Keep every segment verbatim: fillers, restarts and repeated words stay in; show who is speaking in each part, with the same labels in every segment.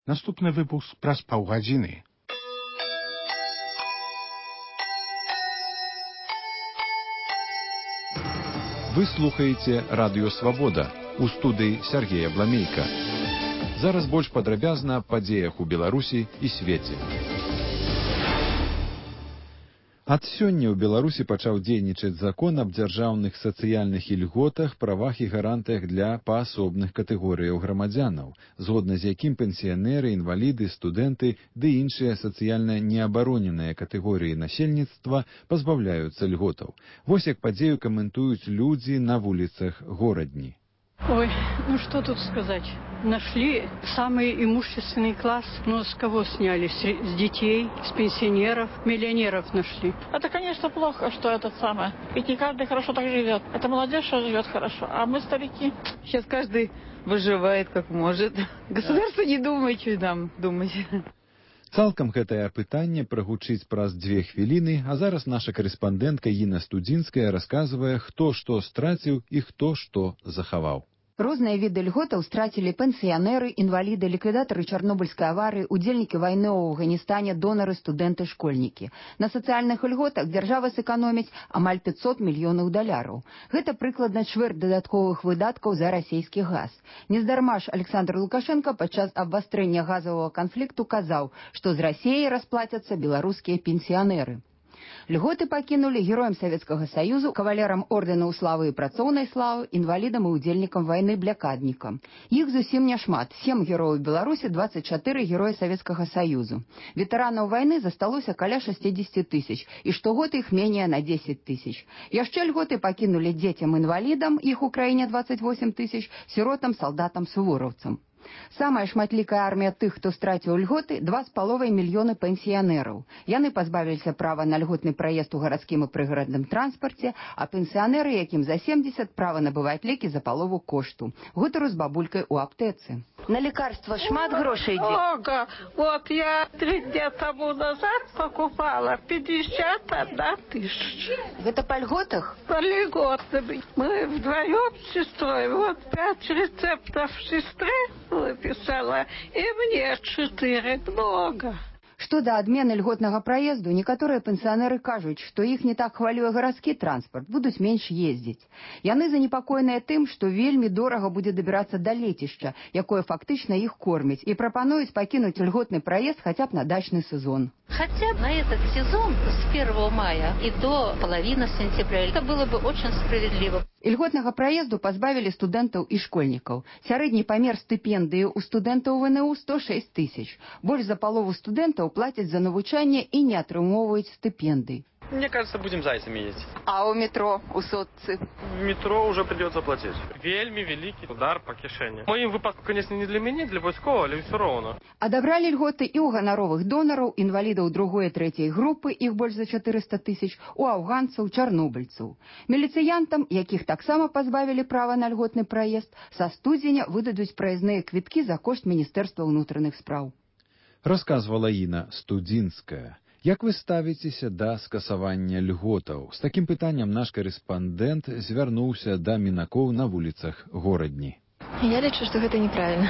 Speaker 1: Наступны выпуск праз паўгадзіны.
Speaker 2: Вы слухаеце Радыё Свабода. У студыі Сергея Бламейка. Зараз больш падрабязна аб падзеях у Беларусі і свеце. Ад сёння ў Беларусі пачаў дзейнічаць закон аб дзяржаўных сацыяльных ільготах, правах і гарантыях для паасобных катэгорыяў грамадзянаў, згодна з якім пенсіянеры, інваліды, студэнты ды іншыя сацыяльна неабароненыя катэгорыі насельніцтва пазбаўляюцца льготаў. Вось як падзею каментуюць людзі на вуліцах горадні.
Speaker 3: Ой, ну что тут сказать? Нашли самый имущественный класс. Ну, с кого сняли? С, с детей, с пенсионеров, миллионеров нашли.
Speaker 4: Это, конечно, плохо, что это самое. Ведь не каждый хорошо так живет. Это молодежь живет хорошо, а мы старики.
Speaker 5: Сейчас каждый выживает как может. Государство не думает, что нам думать.
Speaker 2: Цалкам гэтае пытанне прагучыць праз дзве хвіліны, а зараз наша карэспандэнтка Інна Студзінская расказвае, хто што страціў і хто што захаваў.
Speaker 6: Розныя віды льготаў страцілі пенсіянеры, інваліды, ліквідатары Чарнобыльскай аварыі, удзельнікі вайны ў Афганістане, донары, студэнты, школьнікі. На сацыяльных льготах дзяржава сэканоміць амаль пятьсот мільёнаў даляраў. Гэта прыкладна чвэрць дадатковых выдаткаў за расійскі газ. Нездарма ж Александр Лукашенко падчас абвастрэння газавага канфлікту казаў, што з Расіяй расплацяцца беларускія пенсіянеры. Льготы пакінулі героям Савецкага Саюзу, кавалерам ордэнаў славы і працоўнай славы, інвалідам і удзельнікам вайны блякаднікам. Іх зусім няшмат. сем герояў Беларусі, двадцать чатыры героя Савецкага Саюзу. Ветэранаў вайны засталося каля шестьдесят тысяч, і штогод іх менее на десять тысяч. Яшчэ льготы пакінулі дзецям-інвалідам, іх у краіне двадцать восемь тысяч, сіротам, салдатам, сувораўцам. Самая шматлікая армія тых, хто страціў льготы, два з паловай мільёны пенсіянераў. Яны пазбавіліся права на льготны праезд у гарадскім і прыгарадным транспарце, а пенсіянеры, якім за семьдесят, права набываць лекі за палову кошту. Гутару з бабулькай у аптэцы. На лекарства шмат грошай ідзе?
Speaker 4: Много. Вот я три дня тому назад покупала пятьдесят одна тысяча.
Speaker 6: Гэта па льготах?
Speaker 4: По льготам. Мы вдвоем с сестрой. Вот пять рецептов сестры выписала, и мне четыре. Много.
Speaker 6: Што да адмены льготнага праезду, некаторыя пенсіянеры кажуць, што іх не так хвалюе гарадскі транспарт, будуць менш ездзіць. Яны занепакоеныя тым, што вельмі дорага будзе дабірацца да лецішча, якое фактычна іх корміць, і прапануюць пакінуць льготны праезд хаця б на дачны сезон.
Speaker 7: Хотя на этот сезон с первого мая и до половины сентября это было бы очень справедливо.
Speaker 6: Льготнага праезду пазбавілі студэнтаў і школьнікаў. Сярэдні памер стыпендыі ў студэнтаў ВНУ сто шесть тысяч. Больш за палову студэнтаў плацяць за навучанне і не атрымоўваюць стыпендый.
Speaker 8: Мне кажется, будем зайцами ездить.
Speaker 5: А у метро, у сотцы?
Speaker 8: В метро уже придется платить. Вельми великий удар по кишені. В моем выпадку, конечно, не для меня, для войскового, але все равно.
Speaker 6: Адабралі льготы і ў ганаровых донараў, інвалідаў другой і трэцяй групы, іх больш за чатырыста тысяч, у афганцаў, чарнобыльцаў. Міліцыянтам, якіх таксама пазбавілі права на льготны праезд, са студзеня выдадуць праезныя квіткі за кошт Міністэрства ўнутраных спраў.
Speaker 2: Расказвала Інна Студзінская. Як вы ставіцеся да скасавання льготаў? З такім пытаннем наш карэспандэнт звярнуўся да мінакоў на вуліцах горадні.
Speaker 9: Я лічу, что это неправильно.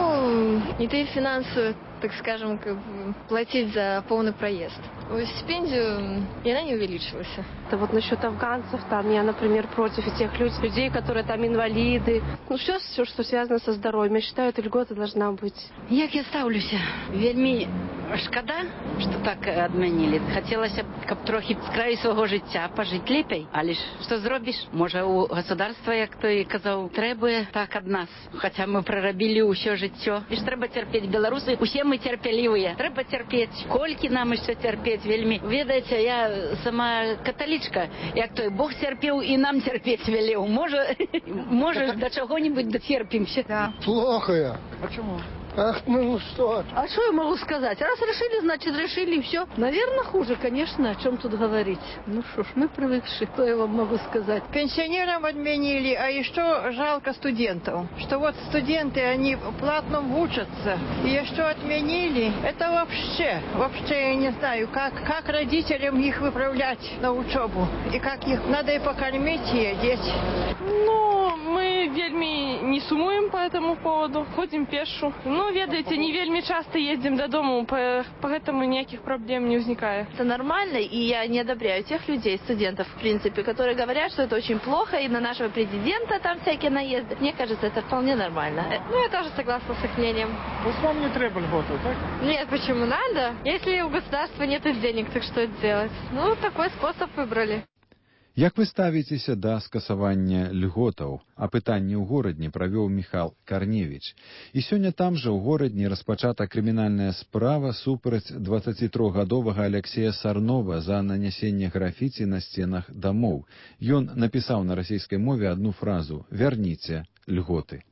Speaker 9: Ну, не ты финансово, так скажем, как бы, платить за полный проезд. Стипендию, и она не увеличилась.
Speaker 10: Это вот насчет афганцев, там, я, например, против тех людей, которые там инвалиды. Ну, все, все, что связано со здоровьем. Я считаю, эта льгота должна быть.
Speaker 11: Як я ставлюся? Вельми шкода, что так адмянілі. Хотелося б, каб трохи з краю свого життя пожить лепей. Але ж, що зробиш? Може, у государства, як той казав, требує так ад нас. Хоча ми прорабілі ўсё жыццё. І ж трэба цярпець. Беларусы, усе мы цярпелівыя. Трэба цярпець. Колькі нам яшчэ цярпець вельмі. Ведаеце, я сама каталічка. Як той Бог цярпеў і нам цярпець велеў. Можа, можа до чаго-нибудь доцерпимся.
Speaker 12: Да. Плохо я.
Speaker 11: Почему?
Speaker 12: Ах, ну что?
Speaker 10: А что я могу сказать? Раз решили, значит решили, и все. Наверное, хуже, конечно, о чем тут говорить. Ну что ж, мы привыкшие, что я вам могу сказать.
Speaker 13: Пенсионерам отменили, а еще жалко студентов. Что вот студенты, они платно учатся. И еще отменили. Это вообще, вообще я не знаю, как, как родителям их выправлять на учебу. И как их надо и покормить, и одеть.
Speaker 4: Ну, мы
Speaker 14: вельмі не сумуем по этому поводу, ходим пешу. Ну, ведаете, не вельмі часто ездим до дома, поэтому никаких проблем не возникает.
Speaker 15: Это нормально, и я не одобряю тех людей, студентов, в принципе, которые говорят, что это очень плохо, и на нашего президента там всякие наезды. Мне кажется, это вполне нормально.
Speaker 9: Ну, я тоже согласна с их мнением.
Speaker 16: Вот вам не треба льготы, так?
Speaker 9: Нет, почему надо? Если у государства нет денег, так что делать? Ну, такой способ выбрали.
Speaker 2: Як вы ставіцеся да скасавання льготаў? А пытанне ў горадні правёў Міхал Карневіч. І сёння там жа ў горадні распачата крымінальная справа супраць дваццацітрохгадовага Алексея Сарнова за нанясенне графіці на сценах дамоў. Ён напісаў на расійскай мове адну фразу «Вярніце льготы».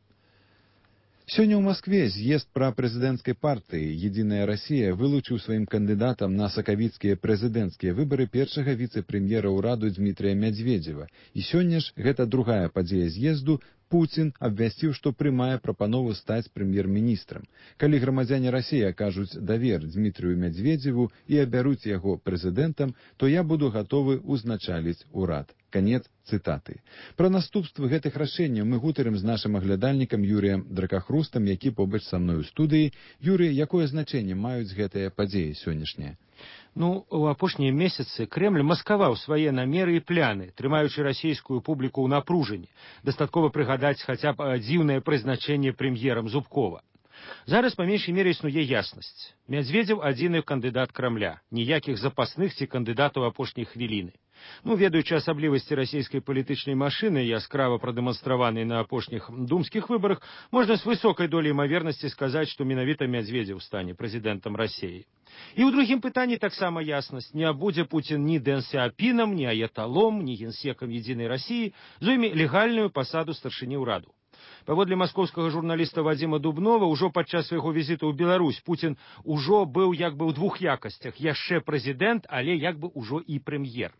Speaker 2: Сёння ў Маскве з'езд прапрэзідэнцкай партыі «Единая Россия» вылучыў сваім кандыдатам на сакавіцкія прэзідэнцкія выбары першага віцэ-прэм'ера ўраду Дмітрия Мядзведзева. І сёння ж гэта другая падзея з'езду. Пуцін абвясціў, што прымае прапанову стаць прэм'ер-міністрам. Калі грамадзяне Расіі акажуць давер Дмітрию Мядзведзеву і абяруць яго прэзідэнтам, то я буду гатовы ўзначаліць урад. Канец цытаты. Пра наступствы гэтых рашэнняў мы гутарым з нашым аглядальнікам Юрыем Дракахрустам, які побач са мной у студыі. Юрый, якое значэнне маюць гэтыя падзеі сённяшнія?
Speaker 17: Ну, у апошнія месяцы Кремль маскаваў свае намеры і пляны, трымаючы расійскую публіку ў напружанні. Дастаткова прыгадаць хаця б дзіўнае прызначэнне прэм'ерам Зубкова. Зараз па меншай мере існуе яснасць. Мядзведзеў адзіны кандыдат Крамля, ніякіх запасных ці кандыдатаў апошняй хвіліны. Ну, ведаючы асаблівасці расійскай палітычнай машыны, яскрава прадэманстраванай на апошніх думскіх выбарах, можна з высокай долей імавернасці сказаць, што менавіта Мядзведзеў стане прэзідэнтам Расіі. І ў другім пытанні таксама яснасць. Не будзе Пуцін ні Дэн Сяапінам, ні аяталом, ні генсекам «Единой России», зойме легальную пасаду старшыні ўраду. Паводле маскоўскага журналіста Вадзіма Дубнова, ужо падчас свайго візіту ў Беларусь Пуцін ужо быў як бы ў двух якасцях, яшчэ прэзідэнт, але як бы ўжо і прэм'ер.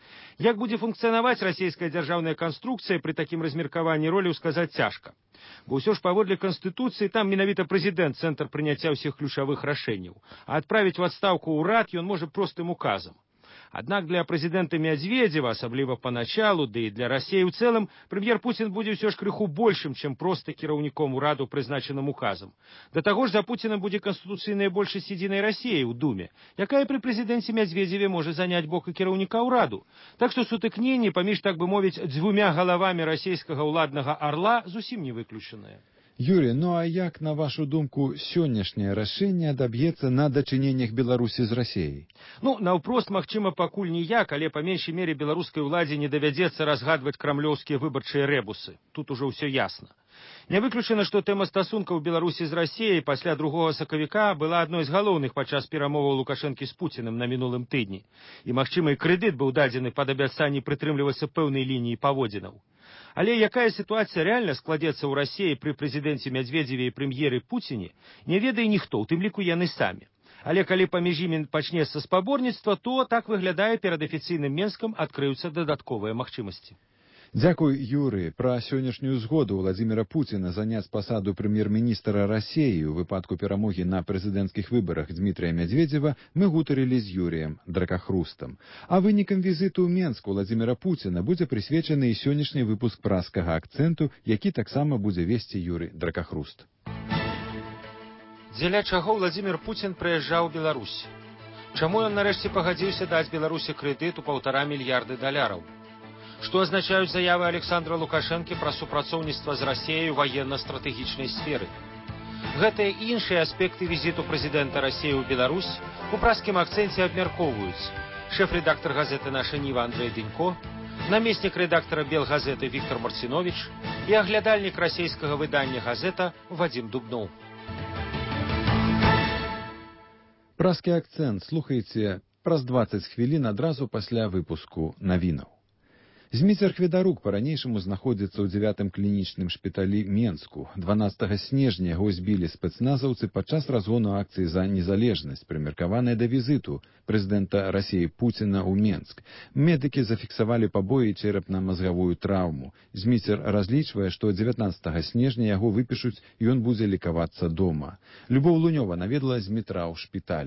Speaker 17: Як будзе функцыянаваць расійская дзяржаўная канструкцыя пры такім размеркаванні роляў сказаць цяжка. Бо ўсё ж паводле Канстытуцыі там менавіта прэзідэнт цэнтр прыняцця ўсіх ключавых рашэнняў, а адправіць у адстаўку ўрад ён можа простым указам. Аднак для прэзідэнта Мядзведзева, асабліва паначалу, ды і для Расіі ў цэлым, прэм'ер Пуцін будзе ўсё ж крыху большым, чым проста кіраўніком ураду, прызначаным указам. Да таго ж за Пуцінам будзе канстытуцыйная большасць «Единой России» ў Думе, якая пры прэзідэнце Мядзведзеве можа заняць бок і кіраўніка ўраду. Так што сутыкненні паміж, так бы мовіць, дзвюмя галавамі расійскага ўладнага арла зусім не выключаныя.
Speaker 2: Юрий, ну а як, на вашу думку, сённяшняе рашэнне адаб'ецца на дачыненнях Беларусі з Расіяй?
Speaker 17: Ну, наўпрост, магчыма, пакуль ніяк, але па меншай мере беларускай уладзе не давядзецца разгадваць крамлёўскія выбарчыя рэбусы. Тут ужо ўсё ясна. Не выключана, што тэма стасункаў Беларусі з Расіяй пасля другога сакавіка была адной з галоўных падчас перамоваў Лукашэнкі з Пуцінам на мінулым тыдні. І, магчыма, і крэдыт быў дадзены пад абяцанне прытрымлівацца пэўнай лініі паводзінаў. Але якая сітуацыя рэальна складзецца ў Расіі пры прэзідэнце Мядзведзеве і прэм'еры Пуціне, не ведае ніхто, у тым ліку яны самі. Але калі паміж імі пачнецца спаборніцтва, то, так выглядае, перад афіцыйным Менскам адкрыюцца дадатковыя магчымасці.
Speaker 2: Дзякуй, Юрый. Пра сённяшнюю згоду Владзіміра Пуціна заняць пасаду прэм'ер-міністра Расіі ў выпадку перамогі на прэзідэнцкіх выбарах Дмітрия Мядзведзева мы гутарылі з Юрыем Дракахрустам. А вынікам візіту ў Менску Владзіміра Пуціна будзе прысвечаны і сённяшні выпуск праскага акцэнту, які таксама будзе весці Юрый Дракахруст.
Speaker 17: Дзеля чаго Владзімір Пуцін прыязджаў у Беларусь? Чаму ён нарэшце пагадзіўся даць Беларусі крэдыт у паўтара мільярды даляраў? Што азначаюць заявы Александра Лукашэнкі пра супрацоўніцтва з Расіяй у ваенна-стратэгічнай сферы? Гэтыя і іншыя аспекты візіту прэзідэнта Расіі ў Беларусь у праскім акцэнце абмяркоўваюць шэф-рэдактар газеты «Наша Ніва» Андрэй Дынько, намеснік рэдактара «Белгазеты» Віктор Марцинович і аглядальнік расійскага выдання «Газета» Вадзім Дубноў.
Speaker 2: Праскі акцэнт слухайце праз дваццаць хвілін адразу пасля выпуску навінаў. Зміцер Хведарук па-ранейшаму знаходзіцца ў дзявятым клінічным шпіталі Менску. дванаццатага снежня яго збілі спецназаўцы падчас разгону акцыі за незалежнасць, прымеркаванай да візіту прэзідэнта Расіі Пуціна ў Менск. Медыкі зафіксавалі пабоі і чэрапна-мазгавую траўму. Зміцер разлічвае, што дзевятнаццатага снежня яго выпішуць і ён будзе лікавацца дома. Любоў Лунёва наведала Змітра ў шпіталі.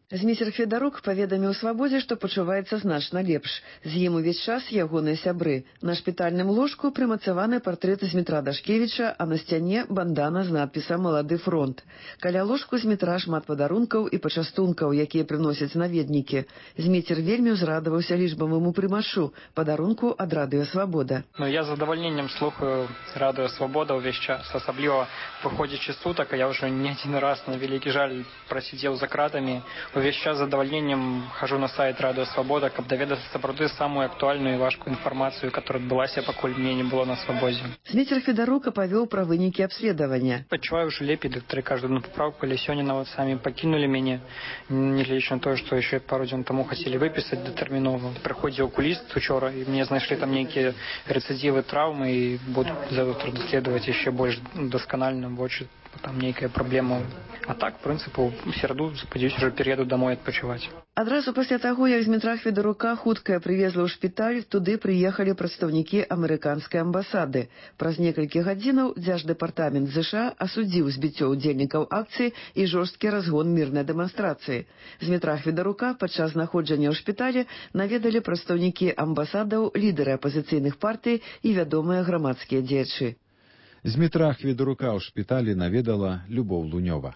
Speaker 18: Зміцер Федарук паведаміў Свабодзе, што пачуваецца значна лепш. З ім увесь час ягоныя сябры. На шпітальным ложку прымацаваны партрэт Змітра Дашкевіча, а на сцяне бандана з надпісам «Малады фронт». Каля ложку Змітра шмат падарункаў і пачастункаў, якія прыносяць наведнікі. Зміцер вельмі ўзрадаваўся лічбаваму прымашу, падарунку ад Радыё Свабода.
Speaker 19: Ну, я з задавальненнем слухаю Радыё Свабода ўвесь час, асабліва выходзячы сутак, а я ўжо не адзін раз, на вялікі жаль, прасидзеў за кратамі. Увесь час з задавальненнем хожу на сайт Радыё Свабода, каб даведацца сапраўды самую актуальную і важкую інфармацыю, которая адбылася, пакуль мне не было на свабодзе.
Speaker 18: Зміцер Федарука павёў пра вынікі абследавання.
Speaker 19: Адчуваю ўжо лепей, дактары кажуць на папраўку, але сёння нават самі пакінулі мяне, нягледзячы на тое, што яшчэ пару дзён таму хацелі выпісаць датэрмінова. Прыходзіў акуліст учора, і мне знайшлі там нейкія рэцыдзівы траўмы, і буду завтра даследаваць яшчэ больш дасканальна вочы. Там нейкая праблема. А так, в прынцыпу, у сераду, спадзяюся, ўжо перееду домой адпачываць.
Speaker 18: Адразу пасля таго, як Змітра Федарука хуткая прывезла ў шпіталь, туды прыехалі прадстаўнікі амерыканскай амбасады. Праз некалькі гадзінаў Дзярждэпартамент ЗША асудзіў збіццё ўдзельнікаў акцыі і жорсткі разгон мірнай дэманстрацыі. Змітра Федарука падчас знаходжання ў шпіталі наведалі прадстаўнікі амбасадаў, лідары апазіцыйных партый і вядомыя грамадскія дзеячы.
Speaker 2: Змітра Федарука ў шпіталі наведала Любоў Лунёва.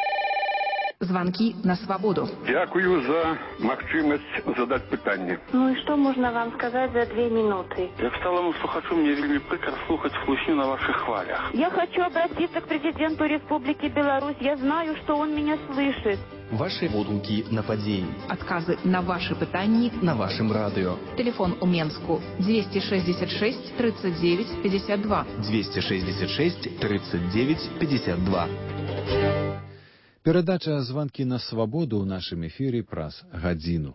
Speaker 20: Звонки на свободу.
Speaker 21: Дякую за магчымасць задаць пытанне.
Speaker 22: Ну и что можно вам сказать за две минуты?
Speaker 21: Як сталому слухачу, мне вельмі прыкра слухаць хлусню на ваших хвалях.
Speaker 22: Я хочу обратиться к президенту Республики Беларусь. Я знаю, что он меня слышит.
Speaker 23: Ваши водгуки на падзеі.
Speaker 20: Отказы на ваши пытанні
Speaker 23: на вашем радио.
Speaker 20: Телефон у Менску двести шестьдесят шесть тридцать девять пятьдесят два.
Speaker 23: двести шестьдесят шесть тридцать девять пятьдесят два.
Speaker 2: Перадача «Звонки на свободу» ў нашым эфіры праз гадзіну.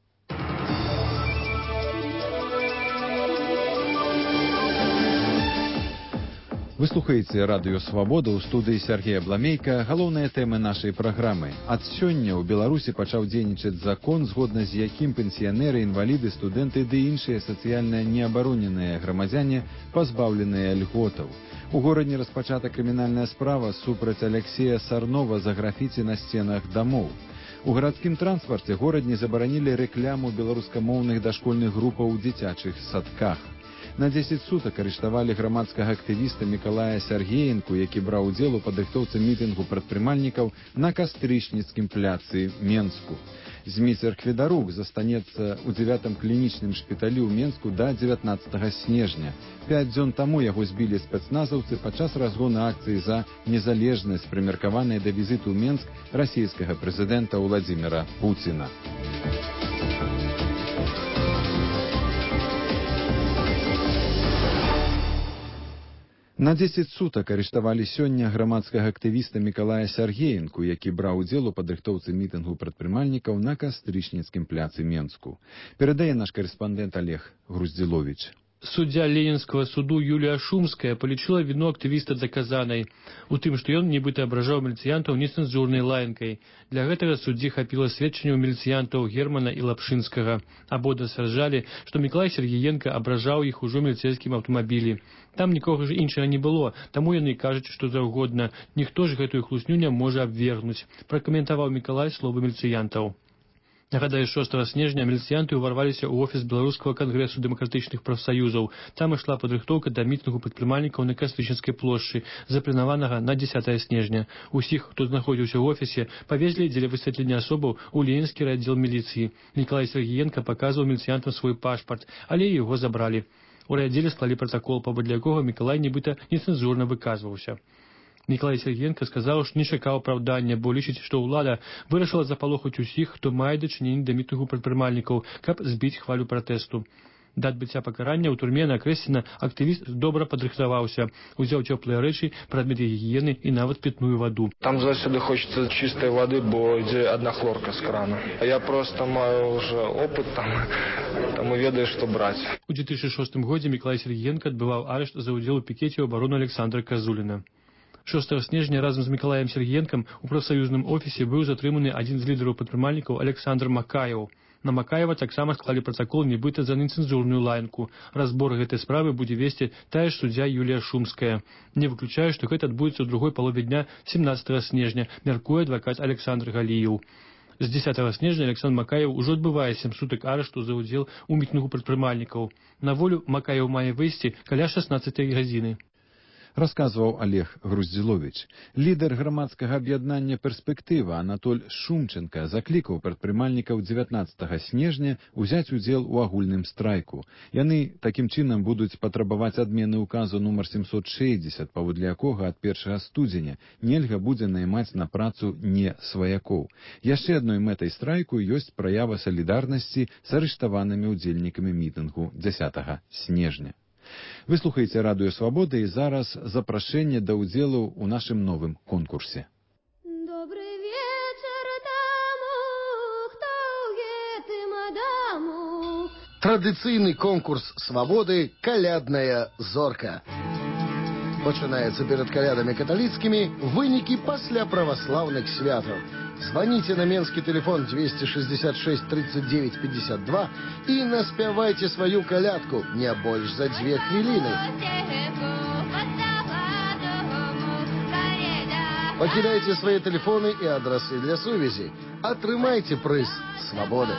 Speaker 2: Вы слухаеце Радыё Свабода, ў студыі Сергея Бламейка. Галоўныя тэмы нашай праграмы. Ад сёння ў Беларусі пачаў дзейнічаць закон, згодна з якім пенсіянеры, інваліды, студэнты ды іншыя сацыяльна неабароненыя грамадзяне пазбаўленыя льготаў. У горадзе распачата крымінальная справа супраць Алексея Сарнова за графіці на сценах дамоў. У гарадскім транспарце горадні забаранілі рэкляму беларускамоўных дашкольных групаў у дзіцячых садках. На дзесяць сутак арыштавалі грамадскага актывіста Мікалая Сяргеенку, які браў удзел у падрыхтоўцы мітынгу прадпрымальнікаў на Кастрычніцкім пляцы Менску. Зміцер Федарук застанецца ў дзевятым клінічным шпіталі ў Менску да дзевятнаццатага снежня. Пяць дзён таму яго збілі спецназаўцы падчас разгону акцыі за незалежнасць, прымеркаванай да візіту ў Менск расійскага прэзідэнта Владзіміра Пуціна. На дзесяць сутак арыштавалі сёння грамадскага актывіста Мікалая Сяргеенку, які браў удзел у падрыхтоўцы мітынгу прадпрымальнікаў на Кастрычніцкім пляцы Менску. Перадае наш карэспандэнт Олег Груздзіловіч.
Speaker 24: Суддзя Ленінскага суду Юлія Шумская палічыла віну актывіста даказанай у тым, што ён нібыта абражаў міліцыянтаў нецэнзурнай лаянкай. Для гэтага суддзі хапіла сведчанняў міліцыянтаў Германа і Лапшынскага. Абодва сцвярджалі, што Мікалай Сергіенка абражаў іх ужо міліцэйскім аўтамабілі. Там нікога ж іншага не было, таму яны кажуць, што заўгодна. Ніхто ж гэтую хлусню не можа абвергнуць, пракаментаваў Мікалай словы міліцыянтаў. Нагадаю, шостага снежня міліцыянты ўварваліся ў офіс Беларускага кангрэсу дэмакратычных прафсаюзаў. Там ішла падрыхтоўка да мітынгу прадпрымальнікаў на Кастрычніцкай плошчы, запланаванага на дзесятае снежня. Усіх, хто знаходзіўся ў офісе, павезлі дзеля высвятлення асобаў у Ленінскі райаддзел міліцыі. Мікалай Сергіенка паказваў міліцыянтам свой пашпарт, але яго забралі. У райаддзеле склалі пратакол, паводле якога Мікалай нібыта нецэнзурна выказваўся. Мікалай Сергіенка сказаў, што не чакаў апраўдання, бо лічыць, што ўлада вырашыла запалохаць усіх, хто мае дачыненне да мітынгу прадпрымальнікаў, каб збіць хвалю пратэсту. Да адбыцця пакарання ў турме на Крэсціна актывіст добра падрыхтаваўся, узяў цёплыя рэчы, прадметы гігіены і нават пітную ваду.
Speaker 25: Там заўсёды хочется чистой воды, бо ідзе одна хлорка з крана. А я просто маю уже опыт там, таму ведаю, што браць.
Speaker 24: У две тысячи шостым годзе Мікалай Сергіенка адбываў арышт за ўдзел у пікеце ў абарону Александра Казуліна. шостага снежня разам з Мікалаем Сергіенкам у прафсаюзным офісе быў затрыманы адзін з лідараў падтрымальнікаў Александр Макаеў. На Макаева таксама склалі пратакол нібыта за нецэнзурную лаянку. Разбор гэтай справы будзе весці тая ж суддзя Юлія Шумская. Не выключаю, што гэта адбудзецца ў другой палове дня семнаццатага снежня, мяркуе адвакат Александр Галіеў. З дзесятага снежня Александр Макаев ужо адбывае сем сутак арышту за ўдзел у мітынгу прадпрымальнікаў. На волю Макаев мае выйсці каля шаснаццатай гадзіны.
Speaker 2: Расказваў Олег Груздзіловіч. Лідар грамадскага аб'яднання «Перспектыва» Анатоль Шумченко заклікаў прадпрымальнікаў дзевятнаццатага снежня ўзяць удзел у агульным страйку. Яны такім чынам будуць патрабаваць адмены указу нумар семьсот шэсцьдзесят, паводле якога ад першага студзеня нельга будзе наймаць на працу не сваякоў. Яшчэ адной мэтай страйку ёсць праява салідарнасці з арыштаванымі ўдзельнікамі мітынгу дзесятага снежня. Вы слухаеце радыё Свабода і зараз запрашэнне да ўдзелу ў нашым новым конкурсе.
Speaker 1: Добрый вечер тому, хто гэтым адаму.
Speaker 12: Традыцыйны конкурс Свабоды «Калядная зорка». Пачынаецца перад калядамі каталіцкімі, вынікі пасля праваслаўных святаў. Звоните на менский телефон двести шестьдесят шесть тридцать девять пятьдесят два и наспявайте свою колядку не больше за две хвилины. Покидайте свои телефоны и адресы для сувязі. Атрымайте прыз свободы.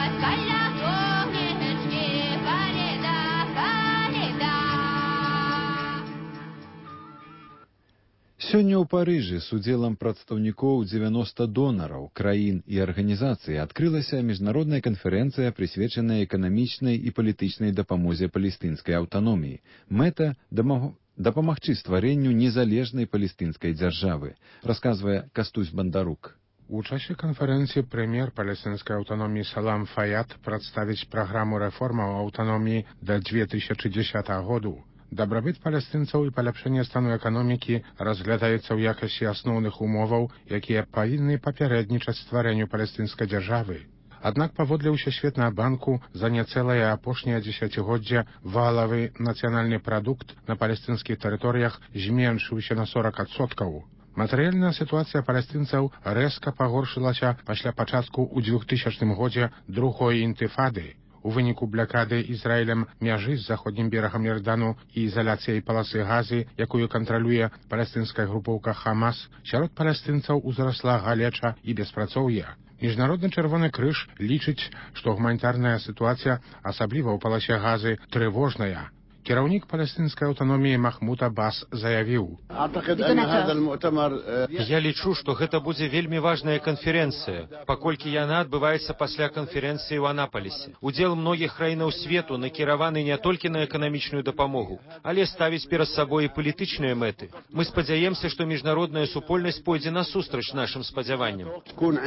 Speaker 2: Сёння ў Парыжы з удзелам прадстаўнікоў дзевяноста донараў, краін і арганізацый адкрылася міжнародная канферэнцыя, прысвечаная эканамічнай і палітычнай дапамозе палестынскай аўтаноміі. Мэта дапамагчы стварэнню незалежнай палестынскай дзяржавы, расказвае Кастусь Бандарук.
Speaker 3: У часе канферэнцыі прэм'ер палестынскай аўтаноміі Салам Фаяд прадставіць праграму рэформаў аўтаноміі да две тысячы дзесятага году. Дабрабыт палестынцаў і паляпшэнне стану эканомікі разглядаецца ў якасці асноўных умоваў, якія павінны папярэднічаць стварэнню палестынскай дзяржавы. Аднак паводле ўсесветнага банку за няцэлае апошняе дзесяцігоддзе валавы нацыянальны прадукт на палестынскіх тэрыторыях зменшыўся на сорок адсоткаў. Матэрыяльная сітуацыя палестынцаў рэзка пагоршылася пасля пачатку ў двухтысячным годзе другой інтыфады. У выніку блакады Ізраілем мяжы з заходнім берагам Ярдану і ізаляцыяй паласы Газы, якую кантралюе палестынская групоўка Хамас, сярод палестынцаў узрасла галеча і беспрацоўе. Міжнародны чырвоны крыж лічыць, што гуманітарная сітуацыя, асабліва ў паласе Газы, трывожная. Кіраўнік палестынскай аўтаноміі Махмуд Аббас заявіў:
Speaker 17: Я лічу, што гэта будзе вельмі важная канферэнцыя, паколькі яна адбываецца пасля канферэнцыі ў Анапалісе. Удзел многіх краінаў свету накіраваны не толькі на эканамічную дапамогу, але ставіць перад сабой і палітычныя мэты. Мы спадзяемся, што міжнародная супольнасць пойдзе насустрач нашым спадзяванням.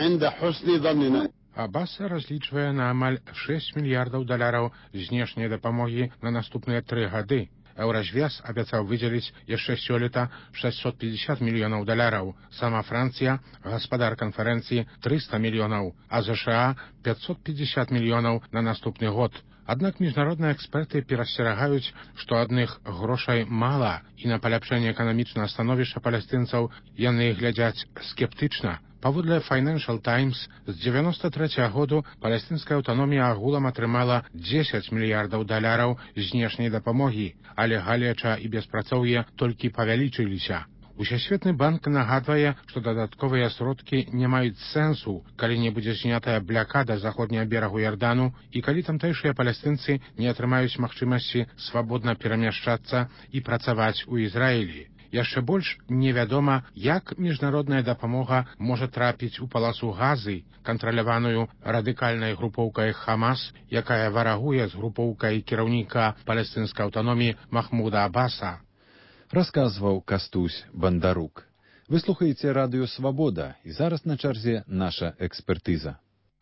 Speaker 3: Аббас разлічвае на амаль шэсць мільярдаў даляраў знешняй дапамогі на наступныя тры гады. Еўразвез абяцаў выдзеліць яшчэ сёлета шэсцьсот пятьдесят мільёнаў даляраў. Сама Францыя, гаспадар канферэнцыі, трыста мільёнаў, а ЗША пятьсот пятьдесят мільёнаў на наступны год. Аднак міжнародныя эксперты перасцерагаюць, што адных грошай мала, і на паляпшэнне эканамічнага становішча палестынцаў яны глядзяць скептычна. Паводле Financial Times, з дзевяноста трэцяга году палестынская аўтаномія агулам атрымала дзесяць мільярдаў даляраў знешняй дапамогі, але галеча і беспрацоўе толькі павялічыліся. Усесветны банк нагадвае, што дадатковыя сродкі не маюць сэнсу, калі не будзе знятая блакада заходняга берагу Ярдану і калі тамтэйшыя палестынцы не атрымаюць магчымасці свабодна перамяшчацца і працаваць у Ізраілі. Яшчэ больш невядома, як міжнародная дапамога можа трапіць у паласу Газы, кантраляваную радыкальнай групоўкай Хамас, якая варагуе з групоўкай кіраўніка палестынскай аўтаноміі Махмуда Аббаса.
Speaker 2: Расказваў Кастусь Бандарук. Вы слухаеце радыё Свабода, і зараз на чарзе наша экспертыза.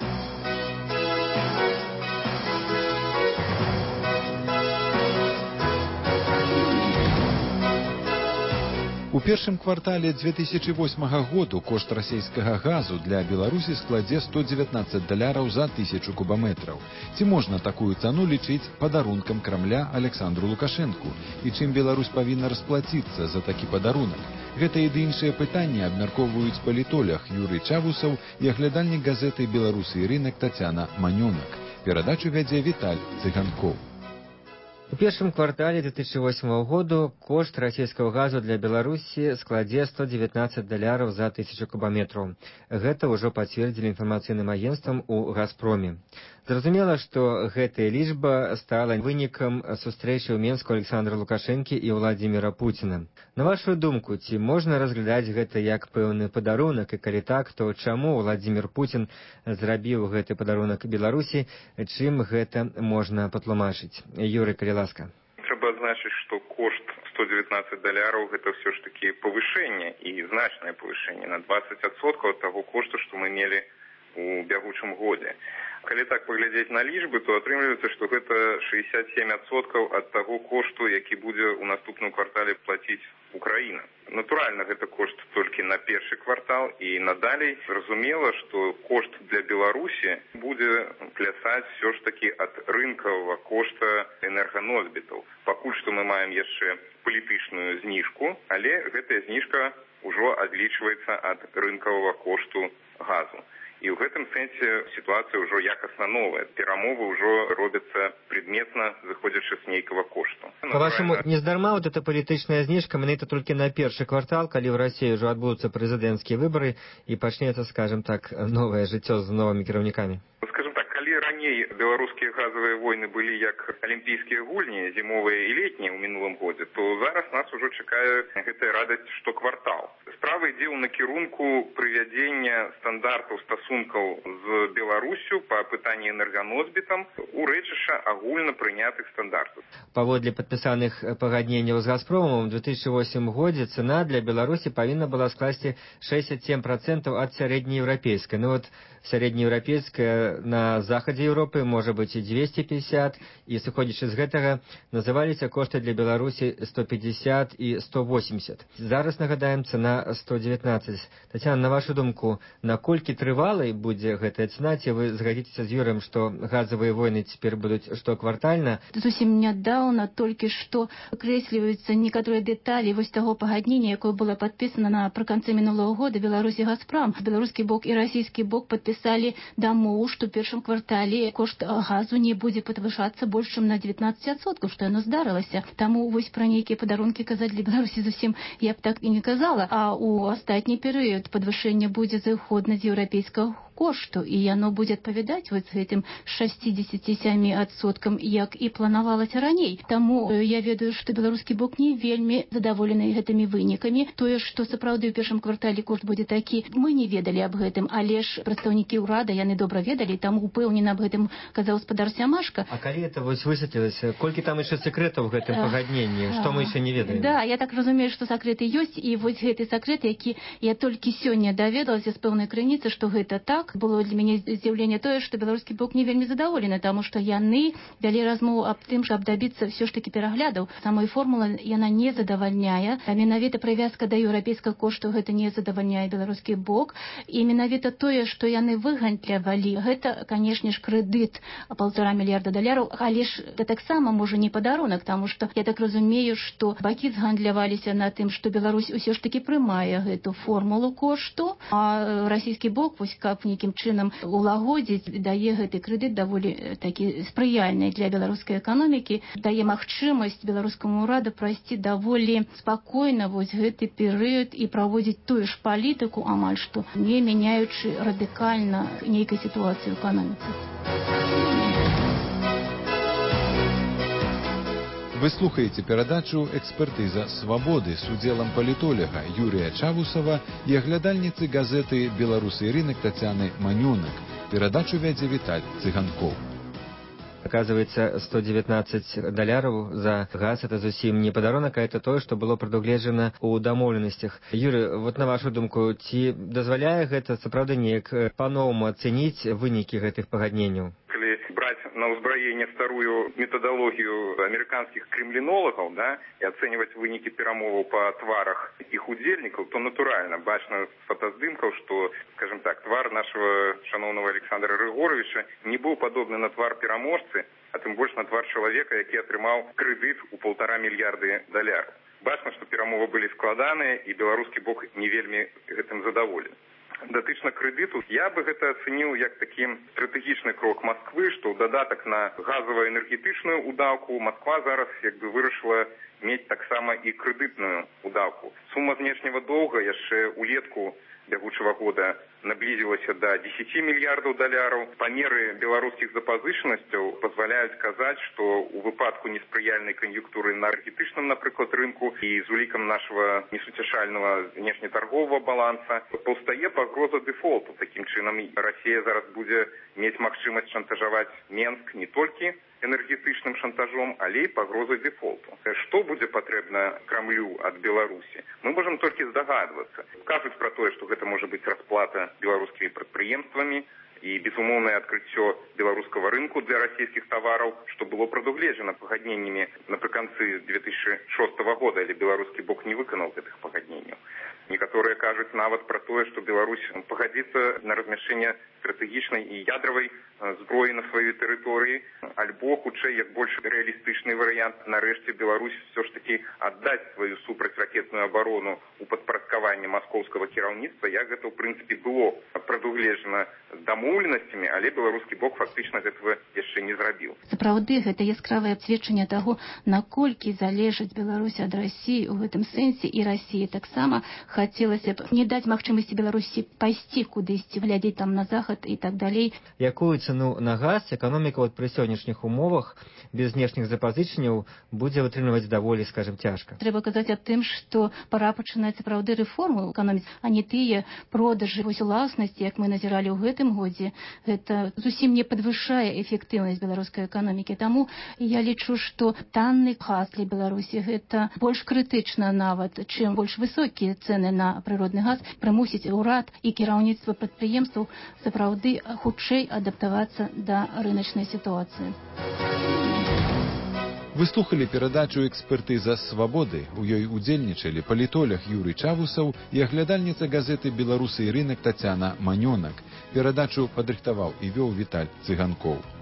Speaker 2: У першым квартале две тысячи восьмага году кошт расійскага газу для Беларусі складзе сто дзевятнаццаць даляраў за тысячу кубаметраў. Ці можна такую цану лічыць падарункам Крамля Александру Лукашэнку? І чым Беларусь павінна расплаціцца за такі падарунак? Гэта і іншыя пытанні абмяркоўваюць палітолог Юрый Чавусаў і аглядальнік газеты «Беларусы і рынак» Тацяна Манёнак. Перадачу вядзе Віталь Цыганкоў.
Speaker 5: У першым квартале две тысячи восьмого году кошт расійскага газу для Беларусі складзе сто девятнадцать даляраў за тысячу кубаметраў. Гэта ўжо пацвердзілі інфармацыйным агенцтвам у Газпроме. Зразумела, што гэтая лічба стала вынікам сустрэчы ў Менску Александра Лукашэнкі і Владзіміра Пуціна. На вашу думку, ці можна разглядаць гэта як пэўны падарунак, і калі так, то чаму Владзімір Пуцін зрабіў гэты падарунак Беларусі, чым гэта можна патлумачыць? Юрый, калі ласка.
Speaker 6: Трэба адзначыць, што кошт сто девятнадцать даляраў гэта ўсё ж такі павышэнне і значнае павышэнне на двадцать адсоткаў ад таго кошту, што мы мелі у бягучым годзе. Калі так паглядзець на лічбы, то атрымліваецца, што гэта шестьдесят семь адсоткаў ад таго кошту, які будзе ў наступным квартале плаціць Украіна. Натуральна, гэта кошт толькі на першы квартал, і надалей зразумела, што кошт для Беларусі будзе плясаць все ж такі ад рынкавага кошта энерганосьбітаў. Пакуль што мы маем яшчэ палітычную зніжку, але гэтая зніжка ўжо адлічваецца ад рынкавага кошту газу. І ў гэтым сэнсе сітуацыя ўжо якасна новая. Перамовы ўжо робяцца предметна, зыходзячы з нейкага кошту.
Speaker 5: Па-вашаму, нездарма вот эта палітычная зніжка менавіта толькі на першы квартал, калі ў Расіі ўжо адбудуцца прэзідэнцкія выбары і пачнецца, скажем так, новае жыццё з новымі кіраўнікамі?
Speaker 6: Скажем так, калі раней беларускія газавыя войны былі як алімпійскія гульні, зімовыя і летнія ў мінулым годзе, то зараз нас ужо чакае гэтая радасць штоквартал. Справа ідзе ў накірунку прывядзення стандартаў стасункаў з Беларусю па пытанні энерганосьбітам у рэчышча агульна прынятых стандартаў.
Speaker 5: Паводле падпісаных пагадненняў з Газпромом у две тысячи восьмым годзе цена для Беларусі павінна была скласці шестьдесят семь процентов ад сярэднееўрапейскай. Ну вот сярэднееўрапейская на захадзе Еўропы можа быць і двести пятьдесят, і сыходзячы з гэтага называліся кошты для Беларусі сто пятьдесят і сто восемьдесят. Зараз, нагадаем, цена сто девятнадцать. Тацяна, на вашу думку, наколькі трывалай будзе гэтая цена, ці вы згадзіцеся з Юрыем, што газавыя войны цяпер будуць штоквартальна?
Speaker 7: Зусім нядаўна толькі што акрэсліваюцца некаторыя дэталі вось таго пагаднення, якое было падпісана напрыканцы мінулого года Беларусі Газпром. Беларускі бок і расійскі бок падпісалі дамову, што ў першым квартале кошт газу не будзе падвышацца больш чым на девятнадцать адсоткаў, што яно здарылася. Таму вось пра нейкія падарункі казаць для Беларусі зусім я б так і не казала, а у астатні перыяд падвышэння будзе зыходна з еўрапейскага кошту, і яно будзе адпавядаць вось гэтым шестьдесят семь адсоткам, як і планавалася раней. Таму я ведаю, што беларускі бок не вельмі задаволены гэтымі вынікамі. Тое, што сапраўды ў першым квартале кошт будзе такі, мы не ведалі аб гэтым, але ж прадстаўнікі ўрада яны добра ведалі, таму упэўнены аб гэтым казаў спадар Сямашка.
Speaker 5: А калі это вось высветлілася, колькі там яшчэ секрэтаў у гэтым пагадненні, што мы яшчэ не ведаем?
Speaker 7: Да, я так разумею, што сакрэты ёсць, і вось гэты сакрэт, які я толькі сёння даведалася з пэўнай крыніцы, што гэта так. Было для мяне здзіўленне тое, што беларускі бок не вельмі задаволены, таму што яны вялі размову аб тым, каб дабіцца ўсё ж такі пераглядаў. Самой формулы яна не задавальняе, а менавіта прывязка да еўрапейскага кошту гэта не задавальняе беларускі бок. І менавіта тое, што яны выгандлявалі, гэта, канешне ж, крэдыт полтора мільярда даляраў, але ж это таксама можа не падарунак, таму што я так разумею, што бакі згандляваліся на тым, што Беларусь усё ж такі прымае гэту формулу кошту, а расійскі бок, вось каб нейкім чынам улагодзіць, дае гэты крэдыт даволі такі спрыяльны для беларускай эканомікі, дае магчымасць беларускаму ўраду прайсці даволі спакойна вось гэты перыяд і праводзіць тую ж палітыку, амаль што не мяняючы радыкальна нейкай сітуацыі ў эканоміцы.
Speaker 2: Вы слухаеце перадачу «Экспертыза свабоды» з удзелам палітоляга Юрія Чавусава і аглядальніцы газеты «Беларусы і рынок» Тацяны Манюнак. Перадачу вядзе Віталь Цыганкоў.
Speaker 5: Оказывается, сто девятнадцать даляраў за газ — это зусім не падарунак, а это тое, што было прадугледжана ў дамоўленасцях. Юрий, вот на вашу думку, ці дазваляе гэта сапраўды неяк па-новаму ацэніць вынікі гэтых пагадненняў?
Speaker 6: Брать на ўзбраенне старую методологію американских кремлінолагаў, да, і ацэньваць вынікі перамоваў па тварах іх удзельнікаў, то натуральна бачна з фотаздымкаў, што, скажем так, твар нашего шановного Александра Рыгоровича не быў падобны на твар пераможцы, а тым больш на твар чалавека, які атрымаў крэдыт у полтора мільярды даляраў. Бачна, што перамовы былі складаныя, і беларускі бок не вельмі гэтым задаволены. Датычна крэдыту, я бы гэта ацаніў як такі стратэгічны крок Масквы, што ў дадатак на газава-энергетычную ўдаўку Масква зараз як бы вырашыла мець таксама і крэдытную ўдаўку. Сума знешняга доўга яшчэ улетку бягучага года наблизілася до десяти мільярдаў даляраў. Памеры беларускіх запазычанасцяў пазваляюць казаць, што ў выпадку неспрыяльнай кан'юнктуры на энергетычным, напрыклад, рынку і з улікам нашага несуцяшальнага знешнетарговага баланса паўстае пагроза дэфолту. Такім чынам Расія зараз будзе мець магчымасць шантажаваць Менск не толькі энергетычным шантажом, але і пагрозай дэфолту. Што будзе патрэбна Крамлю ад Беларусі? Мы можам толькі здагадвацца. Кажуць пра тое, што гэта можа быць расплата беларускімі прадпрыемствамі і безумоўнае адкрыццё беларускага рынку для расійскіх тавараў, што было прадугледжана пагадненнямі напрыканцы две тысячи шостага года, але беларускі бок не выканаў гэтых пагадненняў. Некаторыя кажуць нават пра тое, што Беларусь пагадзіцца на размяшчэнне стратэгічнай і ядравай зброі на сваёй тэрыторыі, альбо, хутчэй, як больш рэалістычны варыянт, нарэшце Беларусь все ж таки аддаць сваю супрацьракетную абарону ў падпарадкаванне маскоўскага кіраўніцтва, як гэта, ў прынцыпе, было прадугледжана дамоўленасцямі, але беларускі бок фактычна гэтага яшчэ не зрабіў.
Speaker 7: Сапраўды, гэта яскравае абсведчанне таго, наколькі залежыць Беларусь ад Расіі ў гэтым сэнсе, і Расіі таксама хацелася б не даць магчымасці Беларусі пайсці кудысьці, глядзець там на захад і так далей.
Speaker 5: Якую цену на газ эканоміка вот пры сённяшніх умовах без знешніх запазычанняў будзе вытрымліваць даволі, скажем, цяжка.
Speaker 7: Трэба казаць аб тым, што пара пачынаць сапраўды рэформы ў эканоміцы, а не тыя продажы вось уласнасці, як мы назіралі ў гэтым годзе. Гэта зусім не падвышае эфектыўнасць беларускай эканомікі. Таму я лічу, што танны газ для Беларусі гэта больш крытычна нават, чым больш высокія цены на прыродны газ, прымусіць урад і кіраўніцтва прадпрыемстваў сапраўды хутчэй адаптавацца да рыначнай сітуацыі.
Speaker 2: Вы слухалі перадачу «Экспертыза свабоды». У ёй удзельнічалі палітолог Юрый Чавусаў і аглядальніца газеты «Беларусы і рынак» Тацяна Манёнак. Перадачу падрыхтаваў і вёў Віталь Цыганкоў.